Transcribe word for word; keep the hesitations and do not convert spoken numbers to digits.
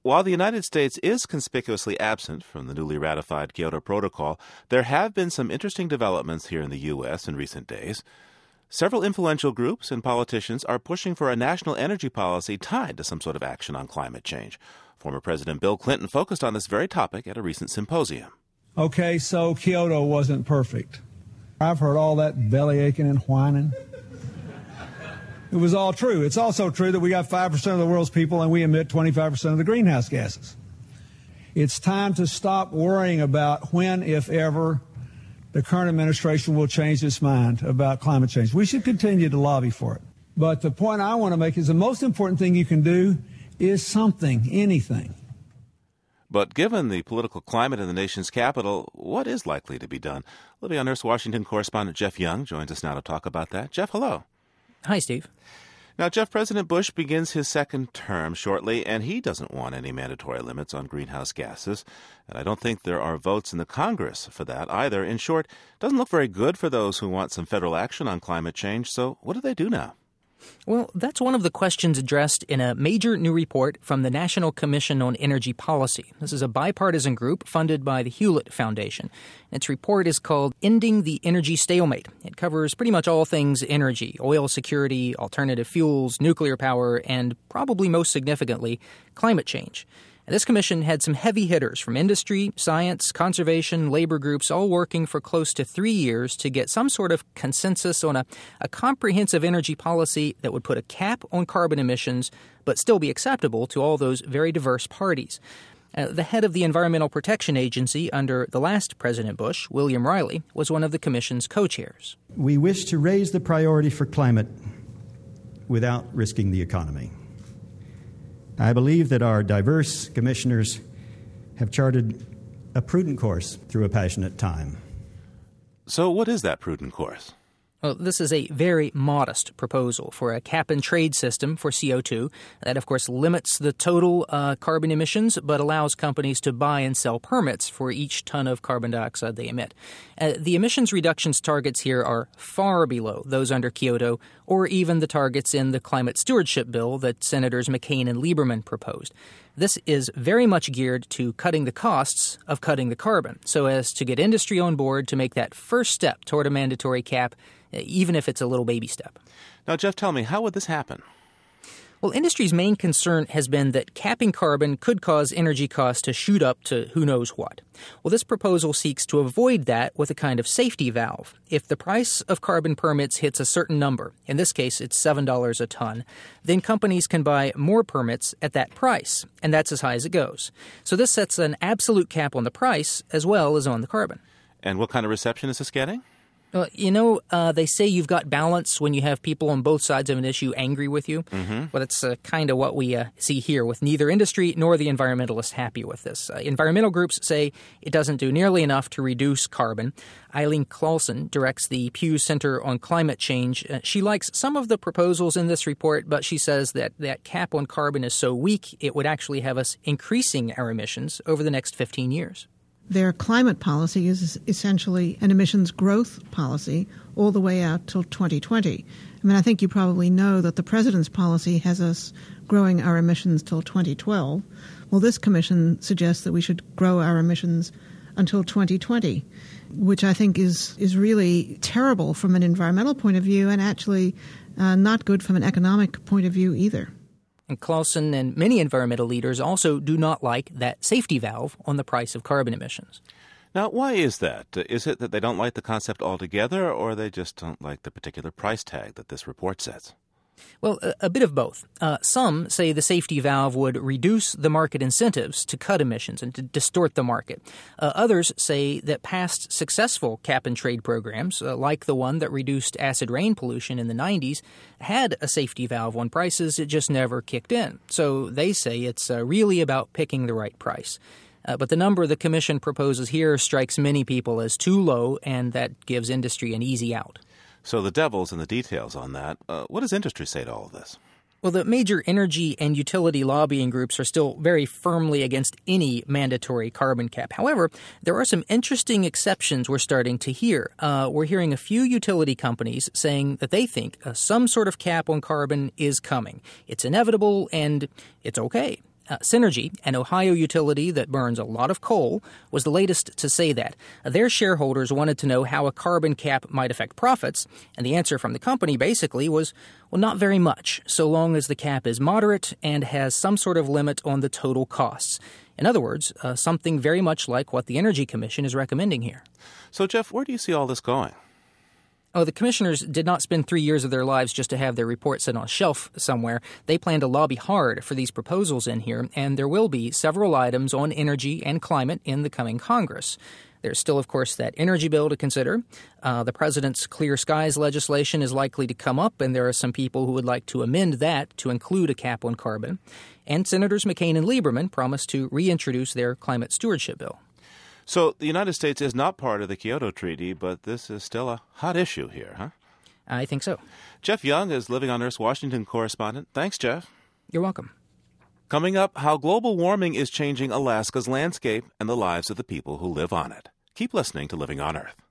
While the United States is conspicuously absent from the newly ratified Kyoto Protocol, there have been some interesting developments here in the U S in recent days. Several influential groups and politicians are pushing for a national energy policy tied to some sort of action on climate change. Former President Bill Clinton focused on this very topic at a recent symposium. Okay, so Kyoto wasn't perfect. I've heard all that belly aching and whining. It was all true. It's also true that we got five percent of the world's people and we emit twenty-five percent of the greenhouse gases. It's time to stop worrying about when, if ever, the current administration will change its mind about climate change. We should continue to lobby for it. But the point I want to make is the most important thing you can do is something, anything. But given the political climate in the nation's capital, what is likely to be done? Libby on Earth's Washington correspondent Jeff Young joins us now to talk about that. Jeff, hello. Hi, Steve. Now, Jeff, President Bush begins his second term shortly, and he doesn't want any mandatory limits on greenhouse gases. And I don't think there are votes in the Congress for that either. In short, it doesn't look very good for those who want some federal action on climate change. So what do they do now? Well, that's one of the questions addressed in a major new report from the National Commission on Energy Policy. This is a bipartisan group funded by the Hewlett Foundation. Its report is called Ending the Energy Stalemate. It covers pretty much all things energy, oil security, alternative fuels, nuclear power, and probably most significantly, climate change. And this commission had some heavy hitters from industry, science, conservation, labor groups, all working for close to three years to get some sort of consensus on a, a comprehensive energy policy that would put a cap on carbon emissions but still be acceptable to all those very diverse parties. Uh, the head of the Environmental Protection Agency under the last President Bush, William Riley, was one of the commission's co-chairs. We wish to raise the priority for climate without risking the economy. I believe that our diverse commissioners have charted a prudent course through a passionate time. So what is that prudent course? Well, this is a very modest proposal for a cap-and-trade system for C O two that, of course, limits the total uh, carbon emissions but allows companies to buy and sell permits for each ton of carbon dioxide they emit. Uh, the emissions reductions targets here are far below those under Kyoto or even the targets in the climate stewardship bill that Senators McCain and Lieberman proposed. This is very much geared to cutting the costs of cutting the carbon so as to get industry on board to make that first step toward a mandatory cap, even if it's a little baby step. Now, Jeff, tell me, how would this happen? Well, industry's main concern has been that capping carbon could cause energy costs to shoot up to who knows what. Well, this proposal seeks to avoid that with a kind of safety valve. If the price of carbon permits hits a certain number, in this case it's seven dollars a ton, then companies can buy more permits at that price, and that's as high as it goes. So this sets an absolute cap on the price as well as on the carbon. And what kind of reception is this getting? Well, you know, uh, they say you've got balance when you have people on both sides of an issue angry with you. Mm-hmm. Well, that's uh, kind of what we uh, see here, with neither industry nor the environmentalists happy with this. Uh, environmental groups say it doesn't do nearly enough to reduce carbon. Eileen Clausen directs the Pew Center on Climate Change. Uh, she likes some of the proposals in this report, but she says that that cap on carbon is so weak it would actually have us increasing our emissions over the next fifteen years. Their climate policy is essentially an emissions growth policy all the way out till twenty twenty. I mean, I think you probably know that the president's policy has us growing our emissions till twenty twelve. Well, this commission suggests that we should grow our emissions until twenty twenty, which I think is, is really terrible from an environmental point of view and actually uh, not good from an economic point of view either. And Clausen and many environmental leaders also do not like that safety valve on the price of carbon emissions. Now, why is that? Is it that they don't like the concept altogether, or they just don't like the particular price tag that this report sets? Well, a, a bit of both. Uh, some say the safety valve would reduce the market incentives to cut emissions and to distort the market. Uh, others say that past successful cap-and-trade programs, uh, like the one that reduced acid rain pollution in the nineties, had a safety valve on prices. It just never kicked in. So they say it's uh, really about picking the right price. Uh, but the number the commission proposes here strikes many people as too low, and that gives industry an easy out. So the devil's in the details on that. Uh, what does industry say to all of this? Well, the major energy and utility lobbying groups are still very firmly against any mandatory carbon cap. However, there are some interesting exceptions we're starting to hear. Uh, we're hearing a few utility companies saying that they think uh, some sort of cap on carbon is coming. It's inevitable and it's okay. Uh, Synergy, an Ohio utility that burns a lot of coal, was the latest to say that. Uh, their shareholders wanted to know how a carbon cap might affect profits, and the answer from the company basically was, well, not very much, so long as the cap is moderate and has some sort of limit on the total costs. In other words, uh, something very much like what the Energy Commission is recommending here. So, Jeff, where do you see all this going? Oh, the commissioners did not spend three years of their lives just to have their report sit on a shelf somewhere. They plan to lobby hard for these proposals in here, and there will be several items on energy and climate in the coming Congress. There's still, of course, that energy bill to consider. Uh, the president's Clear Skies legislation is likely to come up, and there are some people who would like to amend that to include a cap on carbon. And Senators McCain and Lieberman promised to reintroduce their climate stewardship bill. So the United States is not part of the Kyoto Treaty, but this is still a hot issue here, huh? I think so. Jeff Young is Living on Earth's Washington correspondent. Thanks, Jeff. You're welcome. Coming up, how global warming is changing Alaska's landscape and the lives of the people who live on it. Keep listening to Living on Earth.